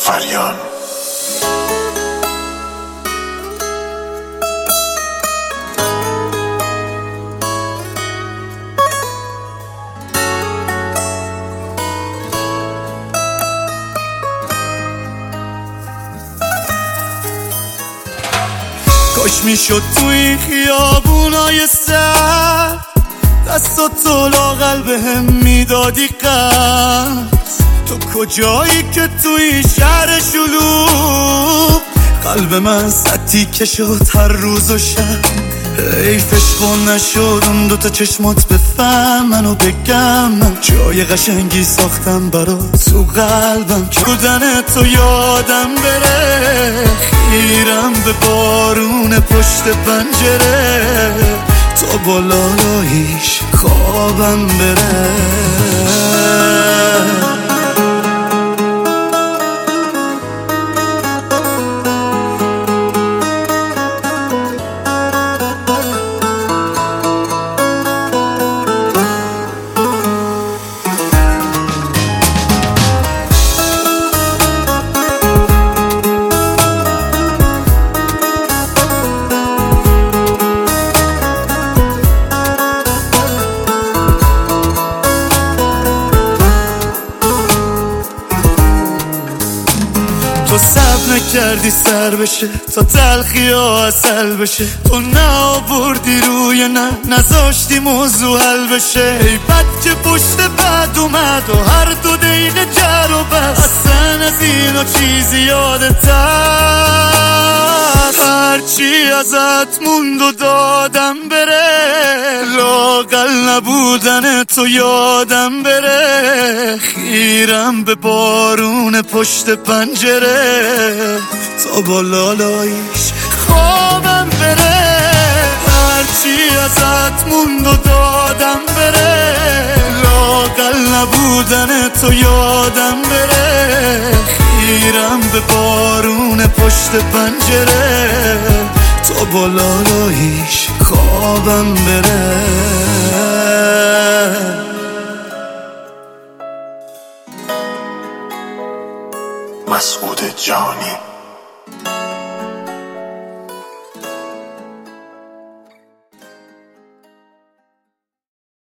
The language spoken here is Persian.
فریان. کاش میشد تو این خیابونای سر دستاتو لاغل بهم میدادی قرض. تو کجایی که تو این شهر شلوغ قلب من سطی که شد هر روز و شب. حیفش خون نشد اون دوتا چشمات بفهمن و بگم من جای قشنگی ساختم برات تو قلبم که بودن تو یادم بره. خیرم به بارون پشت پنجره تا بالایش خوابم بره. تو صبر نکردی سر بشه تا تلخی ها اصل بشه. تو نآوردی روی نذاشتی موضوع حل بشه. ای بد که پشت بد اومد و هر دو دقیقه جر و بس. اصلا از اینا چیزی یادت هست؟ هرچی ازت موند و دادم بره. لااقل نبودن تو یادم بره. خیرم به بارون پشت پنجره تا بالایش خوابم بره. هرچی ازت موند و دادم بره. لااقل نبودن تو یادم بره. خیرم به بارون پشت پنجره تا بالایش خوابم بره. مسعود جانی.